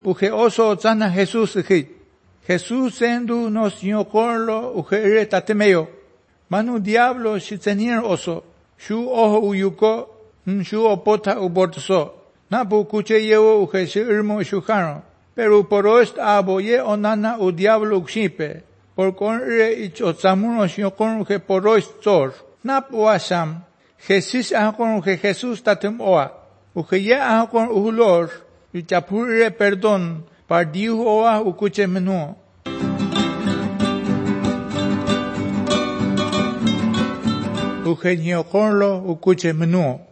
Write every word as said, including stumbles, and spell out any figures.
Uke oso zana Jesús hit. Jesús sendu nos nyokorlo uke ire tatemeo. Manu diablo shitzenir oso. Shu oho uyuko, shu opota ubortoso. Napu kuche yewo uke shirmo shukano. Pero por oest abo ye onana u diablo ukshipe. Por con ire ich otzamuno nyokon uke por oest zor. Napu asam. Jesús ahakon uke Jesús tatem oa. Uke ye ahakon uhulor. Uchapure perdón, par diu oa ukuche menuo. Uke nyokorlo ukuche menuo.